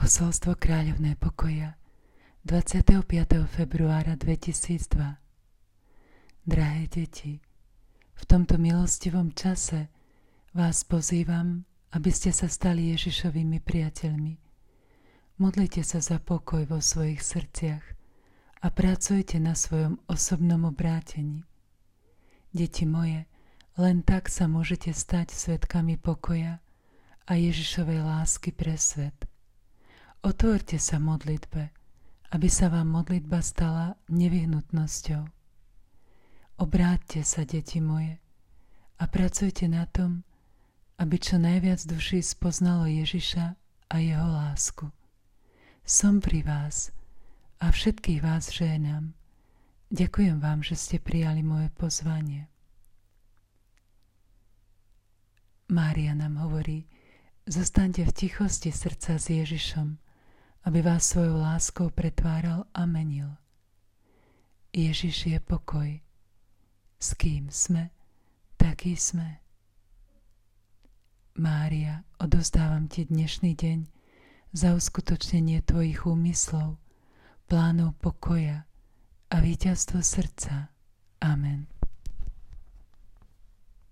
Posolstvo kráľovné pokoja 25. februára 2002. Drahé deti, v tomto milostivom čase vás pozývam, aby ste sa stali Ježišovými priateľmi. Modlite sa za pokoj vo svojich srdciach a pracujte na svojom osobnom obrátení. Deti moje, len tak sa môžete stať svedkami pokoja a Ježišovej lásky pre svet. Otvorte sa modlitbe, aby sa vám modlitba stala nevyhnutnosťou. Obráťte sa, deti moje, a pracujte na tom, aby čo najviac duší spoznalo Ježiša a jeho lásku. Som pri vás a všetkých vás žehnám. Ďakujem vám, že ste prijali moje pozvanie. Mária nám hovorí: zostaňte v tichosti srdca s Ježišom, aby vás svojou láskou pretváral a menil. Ježiš je pokoj. S kým sme, taký sme. Mária, odovzdávam ti dnešný deň za uskutočnenie tvojich úmyslov, plánov pokoja a víťazstvo srdca. Amen.